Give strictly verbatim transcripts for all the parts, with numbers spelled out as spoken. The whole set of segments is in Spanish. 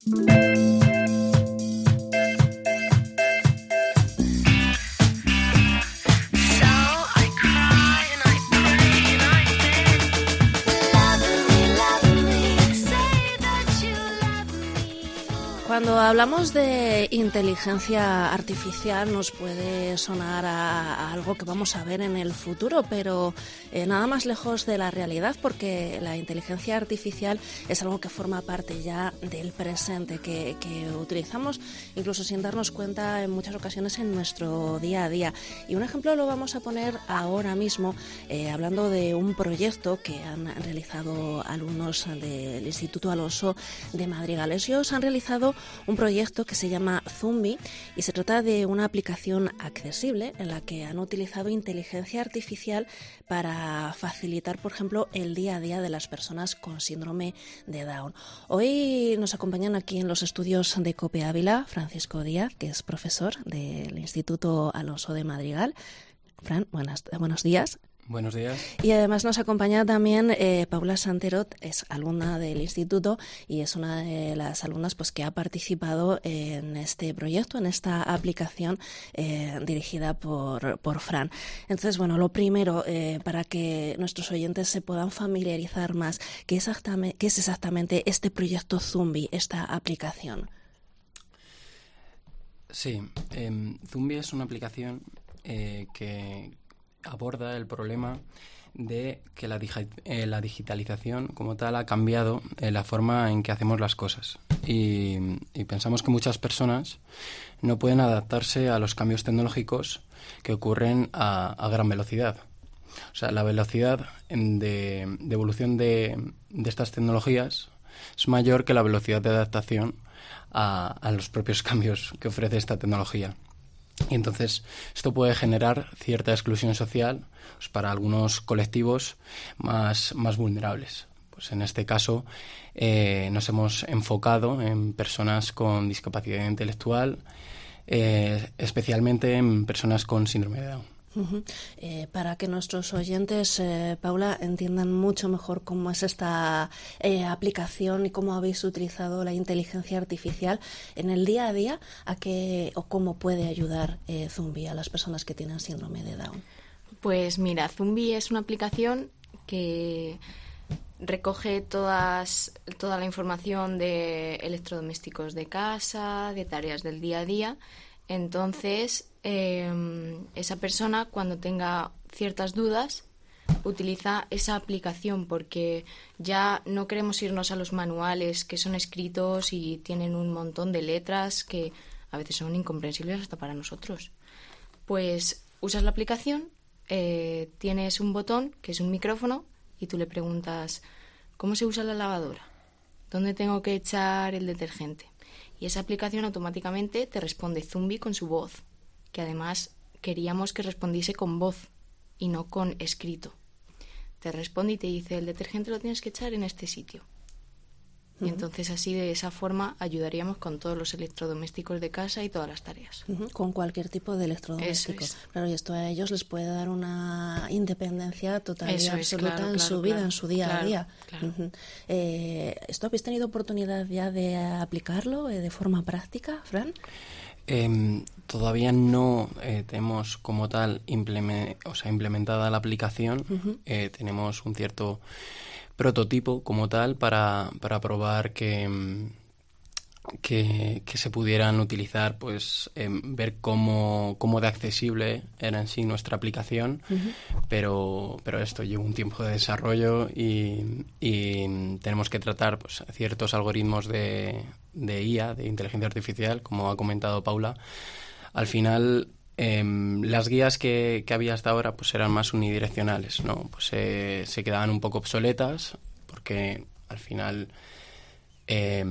Cuando hablamos de inteligencia artificial nos puede sonar a, a algo que vamos a ver en el futuro, pero eh, nada más lejos de la realidad, porque la inteligencia artificial es algo que forma parte ya del presente, que, que utilizamos incluso sin darnos cuenta en muchas ocasiones en nuestro día a día. Y un ejemplo lo vamos a poner ahora mismo, eh, hablando de un proyecto que han realizado alumnos del Instituto Alonso de Madrigal. Ellos han realizado un proyecto que se llama Zumbi y se trata de una aplicación accesible en la que han utilizado inteligencia artificial para facilitar, por ejemplo, el día a día de las personas con síndrome de Down. Hoy nos acompañan aquí en los estudios de COPE Ávila Francisco Díaz, que es profesor del Instituto Alonso de Madrigal. Fran, buenas, buenos días. Buenos días. Y además nos acompaña también eh, Paula Santerot, es alumna del instituto y es una de las alumnas pues que ha participado en este proyecto, en esta aplicación eh, dirigida por, por Fran. Entonces, bueno, lo primero, eh, para que nuestros oyentes se puedan familiarizar más, ¿qué, exactamente, qué es exactamente este proyecto Zumbi, esta aplicación? Sí, eh, Zumbi es una aplicación eh, que aborda el problema de que la, digi- eh, la digitalización como tal ha cambiado eh, la forma en que hacemos las cosas y, y pensamos que muchas personas no pueden adaptarse a los cambios tecnológicos que ocurren a, a gran velocidad. O sea, la velocidad de, de evolución de, de estas tecnologías es mayor que la velocidad de adaptación a, a los propios cambios que ofrece esta tecnología. Y entonces esto puede generar cierta exclusión social pues, para algunos colectivos más, más vulnerables. Pues en este caso eh, nos hemos enfocado en personas con discapacidad intelectual, eh, especialmente en personas con síndrome de Down. Uh-huh. Eh, para que nuestros oyentes, eh, Paula, entiendan mucho mejor cómo es esta eh, aplicación y cómo habéis utilizado la inteligencia artificial en el día a día, a qué o cómo puede ayudar eh, Zumbi a las personas que tienen síndrome de Down. Pues mira, Zumbi es una aplicación que recoge todas, toda la información de electrodomésticos de casa, de tareas del día a día. Entonces, eh, esa persona, cuando tenga ciertas dudas, utiliza esa aplicación, porque ya no queremos irnos a los manuales que son escritos y tienen un montón de letras que a veces son incomprensibles hasta para nosotros. Pues usas la aplicación, eh, tienes un botón que es un micrófono y tú le preguntas ¿cómo se usa la lavadora? ¿Dónde tengo que echar el detergente? Y esa aplicación automáticamente te responde Zumbi con su voz, que además queríamos que respondiese con voz y no con escrito. Te responde y te dice, el detergente lo tienes que echar en este sitio. Uh-huh. Y entonces así, de esa forma, ayudaríamos con todos los electrodomésticos de casa y todas las tareas. Uh-huh. Con cualquier tipo de electrodoméstico. Es. Claro, y esto a ellos les puede dar una independencia total y Eso absoluta es, claro, en claro, su vida, claro, en su día claro, a día. Claro. Uh-huh. Eh, ¿Esto habéis tenido oportunidad ya de aplicarlo eh, de forma práctica, Fran? Eh, todavía no eh, tenemos como tal implement- o sea, implementada la aplicación. Uh-huh. Eh, tenemos un cierto prototipo como tal para, para probar que, que, que se pudieran utilizar, pues eh, ver cómo, cómo de accesible era en sí nuestra aplicación. Uh-huh. pero, pero esto lleva un tiempo de desarrollo y, y tenemos que tratar pues, ciertos algoritmos de, de I A, de inteligencia artificial, como ha comentado Paula. Al final, eh, las guías que, que había hasta ahora pues eran más unidireccionales, ¿no? Pues eh, se quedaban un poco obsoletas porque al final eh,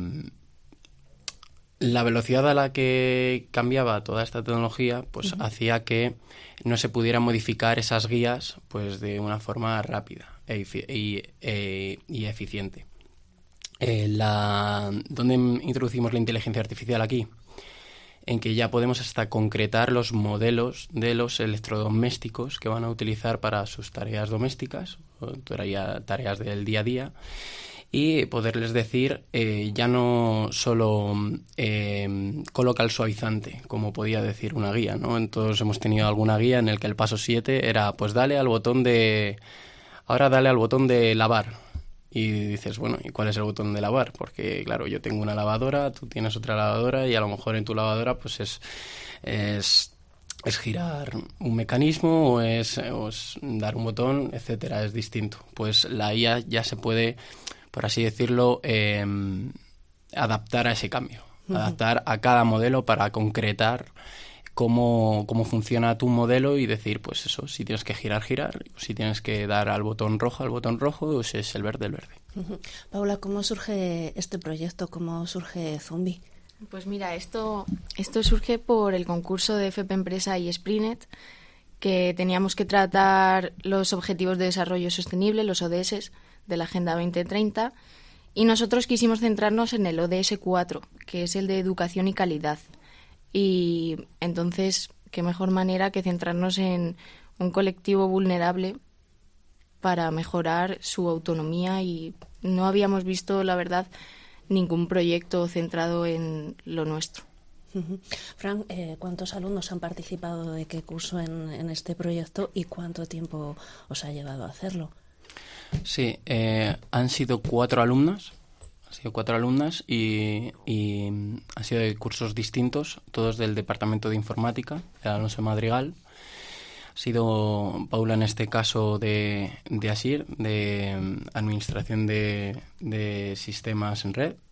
la velocidad a la que cambiaba toda esta tecnología pues uh-huh. hacía que no se pudieran modificar esas guías pues de una forma rápida e, y, e, y eficiente. Eh, la, ¿Dónde introducimos la inteligencia artificial aquí? En que ya podemos hasta concretar los modelos de los electrodomésticos que van a utilizar para sus tareas domésticas, o tareas del día a día, y poderles decir eh, ya no solo eh, coloca el suavizante, como podía decir una guía, ¿no? Entonces hemos tenido alguna guía en el que el paso siete era pues dale al botón de... ahora dale al botón de lavar. Y dices, bueno, ¿y cuál es el botón de lavar? Porque, claro, yo tengo una lavadora, tú tienes otra lavadora y a lo mejor en tu lavadora pues es... es es girar un mecanismo o es, o es dar un botón, etcétera, es distinto. Pues la I A ya se puede, por así decirlo, eh, adaptar a ese cambio, uh-huh. adaptar a cada modelo para concretar cómo, cómo funciona tu modelo y decir, pues eso, si tienes que girar, girar, si tienes que dar al botón rojo, al botón rojo, o si es el verde, el verde. Uh-huh. Paula, ¿cómo surge este proyecto? ¿Cómo surge Zumbi? Pues mira, esto, esto surge por el concurso de F P Empresa y Sprinet, que teníamos que tratar los Objetivos de Desarrollo Sostenible, los O D S, de la Agenda veinte treinta, y nosotros quisimos centrarnos en el O D S cuatro, que es el de Educación y Calidad. Y entonces, qué mejor manera que centrarnos en un colectivo vulnerable para mejorar su autonomía, y no habíamos visto, la verdad, ningún proyecto centrado en lo nuestro. Uh-huh. Fran, eh, ¿cuántos alumnos han participado de qué curso en, en este proyecto y cuánto tiempo os ha llevado a hacerlo? Sí, eh, han sido cuatro alumnas, han sido cuatro alumnas y, y han sido de cursos distintos, todos del Departamento de Informática, de Alonso Madrigal. Ha sido Paula en este caso de, de ASIR, de Administración de, de Sistemas en Red.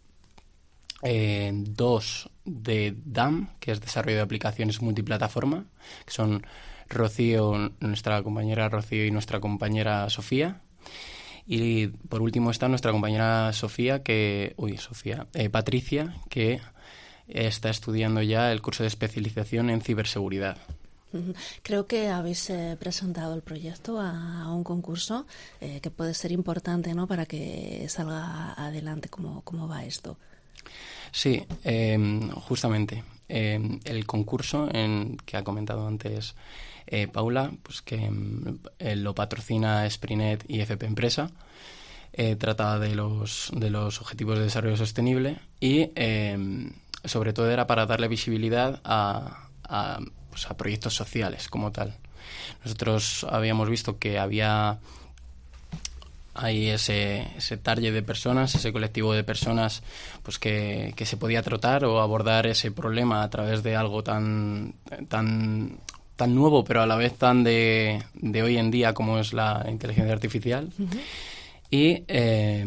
Eh, dos de D A M, que es Desarrollo de Aplicaciones Multiplataforma, que son Rocío, nuestra compañera Rocío y nuestra compañera Sofía. Y por último está nuestra compañera Sofía, que, uy, Sofía, eh, Patricia, que está estudiando ya el curso de especialización en ciberseguridad. Creo que habéis eh, presentado el proyecto a, a un concurso eh, que puede ser importante, ¿no?, para que salga adelante. ¿Cómo, cómo va esto? Sí, eh, justamente. Eh, el concurso en que ha comentado antes eh, Paula, pues que eh, lo patrocina Sprinet y F P Empresa, eh, trata de los, de los Objetivos de Desarrollo Sostenible y eh, sobre todo era para darle visibilidad a, a pues a proyectos sociales como tal. Nosotros habíamos visto que había hay ese, ese target de personas, ese colectivo de personas pues que, que se podía tratar o abordar ese problema a través de algo tan tan tan nuevo, pero a la vez tan de, de hoy en día como es la inteligencia artificial. Uh-huh. Y eh,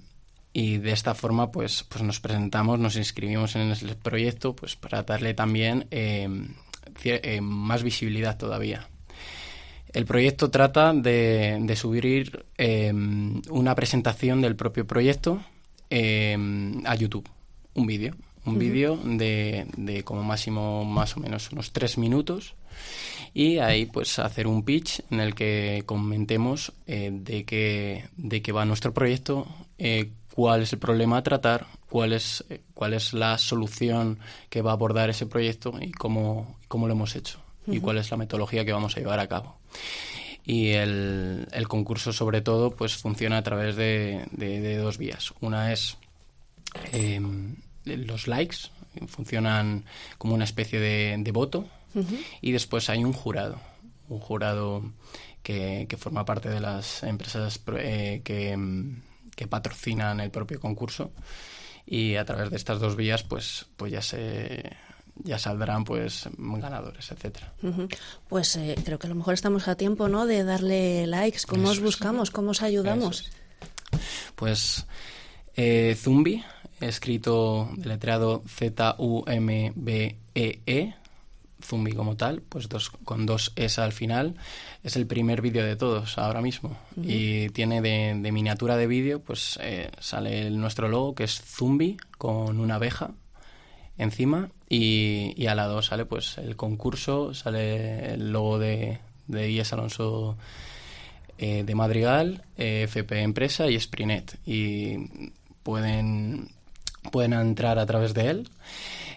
y de esta forma pues pues nos presentamos, nos inscribimos en el proyecto pues para darle también eh, Eh, más visibilidad todavía. El proyecto trata de, de subir eh, una presentación del propio proyecto eh, a YouTube, un vídeo, un uh-huh. vídeo de, de como máximo más o menos unos tres minutos y ahí pues hacer un pitch en el que comentemos eh, de qué de qué va nuestro proyecto, eh, cuál es el problema a tratar, cuál es eh, cuál es la solución que va a abordar ese proyecto y cómo, cómo lo hemos hecho uh-huh. y cuál es la metodología que vamos a llevar a cabo. Y el, el concurso, sobre todo, pues funciona a través de, de, de dos vías. Una es eh, los likes, funcionan como una especie de, de voto uh-huh. y después hay un jurado, un jurado que, que forma parte de las empresas eh, que... que patrocinan el propio concurso y a través de estas dos vías pues pues ya se ya saldrán pues ganadores, etcétera. Uh-huh. Pues eh, creo que a lo mejor estamos a tiempo, ¿no?, de darle likes. ¿Cómo Eso os buscamos? Es. ¿Cómo os ayudamos? Es. Pues eh, Zumbi, escrito deletreado Z U M B E E, Zumbi como tal, pues dos, con dos S al final, es el primer vídeo de todos ahora mismo. Uh-huh. Y tiene de, de miniatura de vídeo, pues eh, sale el, nuestro logo, que es Zumbi, con una abeja encima, y, y al lado sale pues el concurso, sale el logo de, de I E S Alonso eh, de Madrigal, eh, F P Empresa y Sprinet. Y pueden, pueden entrar a través de él.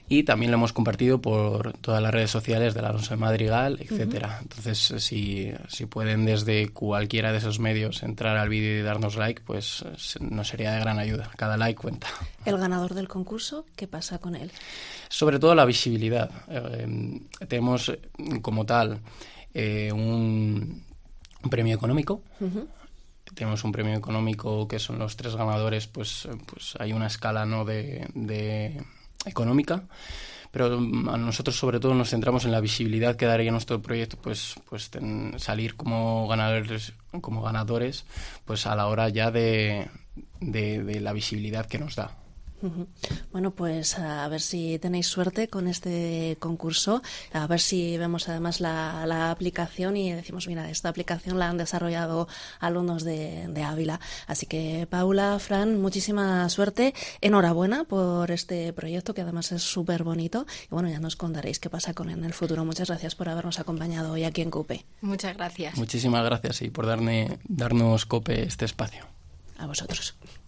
y también lo hemos compartido por todas las redes sociales del Alonso de Madrigal, etcétera. Uh-huh. Entonces, si, si pueden desde cualquiera de esos medios entrar al vídeo y darnos like, pues nos sería de gran ayuda. Cada like cuenta. ¿El ganador del concurso, qué pasa con él? Sobre todo la visibilidad. Eh, tenemos como tal eh, un, un premio económico. Uh-huh. Tenemos un premio económico que son los tres ganadores, pues, pues hay una escala, ¿no?, de, de económica, pero a nosotros sobre todo nos centramos en la visibilidad que daría nuestro proyecto, pues, pues ten, salir como ganadores, como ganadores, pues a la hora ya de, de, de la visibilidad que nos da. Bueno, pues a ver si tenéis suerte con este concurso, a ver si vemos además la, la aplicación y decimos, mira, esta aplicación la han desarrollado alumnos de, de Ávila. Así que, Paula, Fran, muchísima suerte, enhorabuena por este proyecto que además es súper bonito y bueno, ya nos contaréis qué pasa con él en el futuro. Muchas gracias por habernos acompañado hoy aquí en COPE. Muchas gracias. Muchísimas gracias y por darme, darnos COPE este espacio. A vosotros.